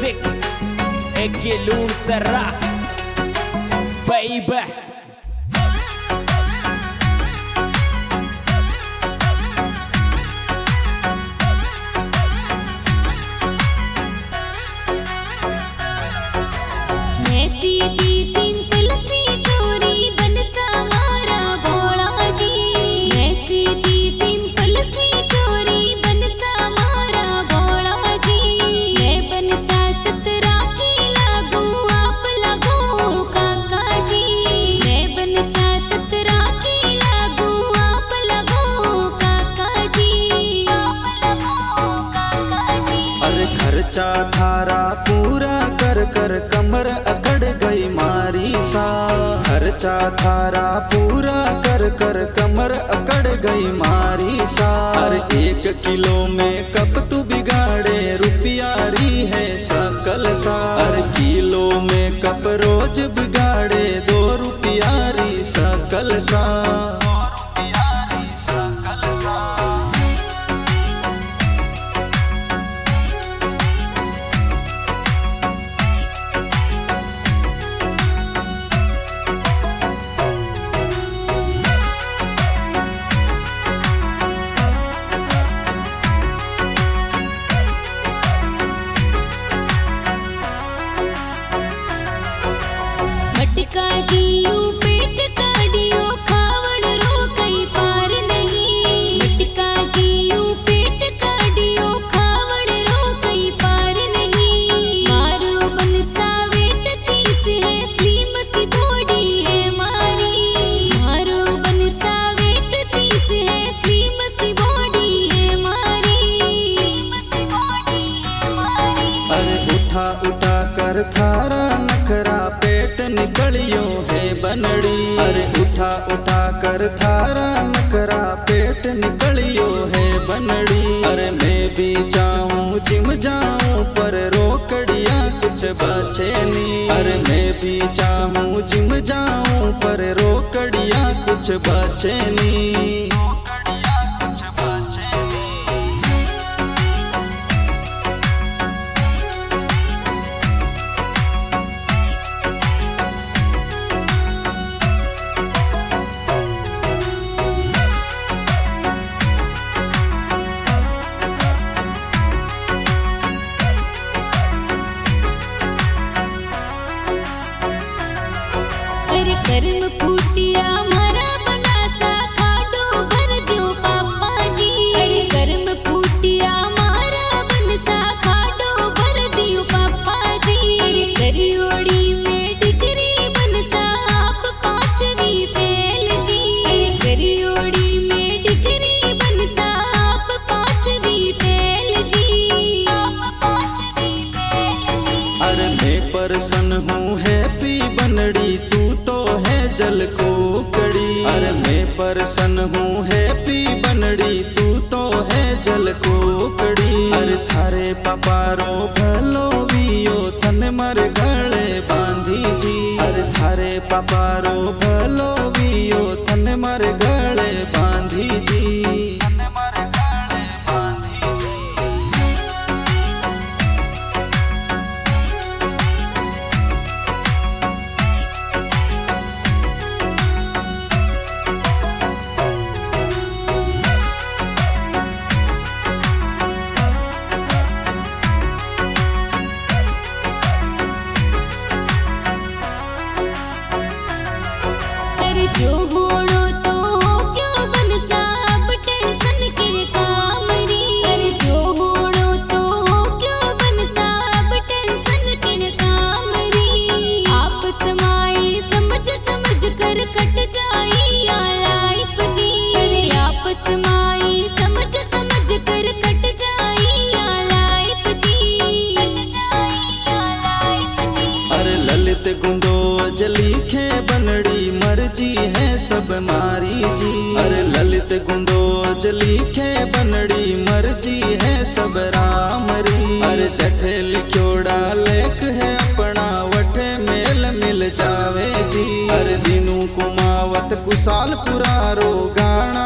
Music Egilun Sarah Baby मैं सीधी simple सी छोरी बन समारा भोला जी। मैं सीधी सिंपल सी छोरी बन समारा भोला जी। मैं बन सतरा की लागू आप लगो काका जी। मैं बन सतरा की लागू आप लगो काका जी। आप लगो काका जी। अरे खर्चा थारा पूरा कर कर कमर अकड़ गई मारी सा। खर्चा थारा पूरा कर कर कमर अकड़ गई मारी सा। अरे 1 किलो में कब तू बिगाड़े रुपयारी है सकल सा। अरे किलो में कप रोज बिगाड़े 2 रुपयारी सकल सा। मटका जियो पेट काडियो खावण रो कई पार नहीं। मटका जियो पेट काडियो खावण रो कई पार नहीं। मारो बनसा वेट 30 है स्लिम सी बॉडी है मारी। मारो बनसा वेट 30 है स्लिम सी बॉडी है मारी। सी बॉडी है मारी। अरे उठा उठा कर थारा नखरा पेट निकलियो है बनड़ी। अरे उठा उठा कर थारा नखरा पेट निकलियो है बनड़ी। अरे मैं भी चाहूँ जिम जाऊँ पर रोकड़िया कुछ बचे नहीं। अरे मैं भी चाहूँ जिम जाऊँ पर रोकड़िया कुछ बचे नहीं। अरे कर्म फूटिया मारा बनासा खाडो भर दियो पापा जी। अरे कर्म फूटिया मारा बनसा खाडो भर दियो पापा जी। अरे करियोड़ी में डिग्री बनसा आप 5वीं फेल जी। अरे करियोड़ी में डिग्री बनसा आप 5वीं फेल जी। आप 5वीं फेल जी। अरे मैं परसन हूँ हैप्पी बनड़ी तू तो है जल को कड़ी। अरे मैं परसन हूँ हैप्पी बनड़ी तू तो है जल को कड़ी। अरे थारे पपारो भलो वियो तन मर गले बांधी जी। अरे थारे पपारो भलो वियो तन मर गले बांधी जी। अरे जो होड़ो तो हो क्यों बनसा अब टेंशन किन काम री। अरे जो होड़ो तो हो क्यों बनसा अब टेंशन किन काम री। आपस माई समझ समझ कर कट जाई या लाइफ जी। अरे आपस माई समझ समझ कर कट जाई या लाइफ जी। कट जाई या लाइफ जी। अरे ललित गुंदो लिखे बनड़ी मर्जी है सब मारी जी। अरे ललित गुंदो लिखे बनड़ी मर्जी है सब राम री। अरे जठे लिखोड़ा लेख है अपना वठे मेल मिल जावे जी। अरे दिनू कुमावत कुसाल पुरारो गाना